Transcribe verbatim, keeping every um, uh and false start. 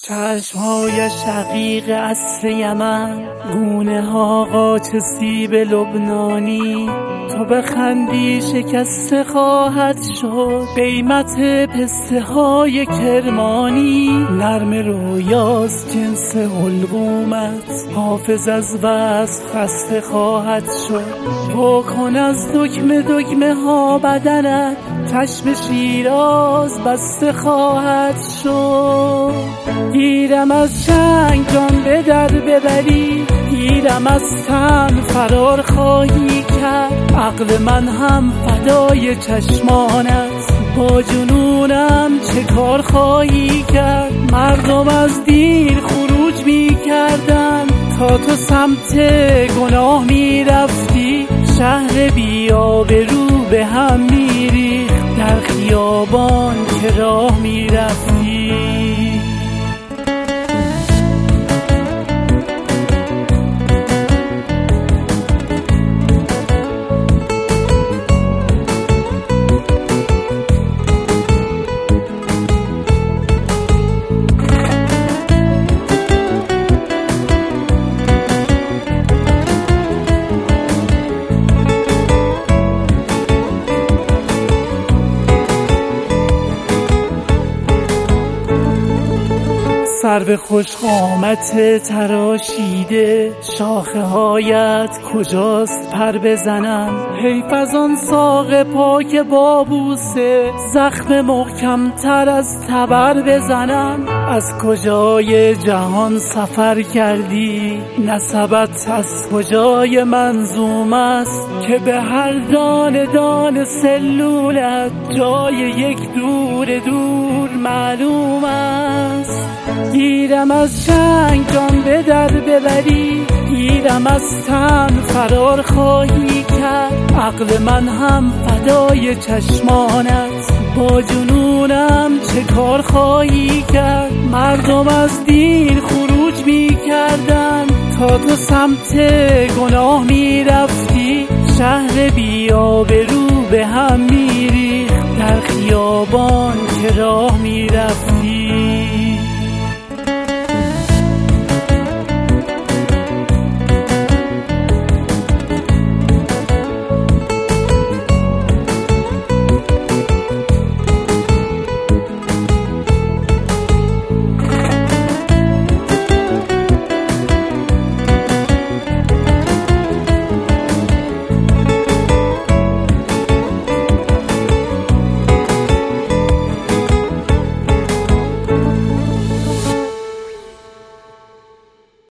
چشمهای شقیق عصر یمن، گونه ها قاچ سیب لبنانی. تو بخندی شکسته خواهد شد قیمت پسته های کرمانی. نرم رویاست جنس حلقومت، حافظ از وصف خسته خواهد شد. واکن از دکمه دکمه ها بدنت، چشم شیراز بسته خواهد شد. گیرم از چنگ جان به در ببری، گیرم از تن فرار خواهی کرد. عقل من هم فدای چشمانت، با جنونم چه کار خواهی کرد. مردم از دین خروج می کردن تا تو سمت گناه می رفتی. شهر بی آبرو به هم می ریخت، در خیابان که راه می رفتی. سرو خوش قامت تراشیده، شاخه هایت کجاست پر بزنم. حیف از آن ساق پاک بابوسه، زخم محکم تر از تبر بزنم. از کجای جهان سفر کردی، نسبت از کجای منظوم است، که به هر دانه دانه سلولت جای یک دور دور معلوم است. گیرم از چنگ جان به در ببری، گیرم از تن فرار خواهی کرد. عقل من هم فدای چشمانت، با جنونم چه کار خواهی کرد. مردم از دین خروج می کردن تا تو سمت گناه می رفتی. شهر بی آبرو به هم می ریخت، در خیابان که راه می رفتی.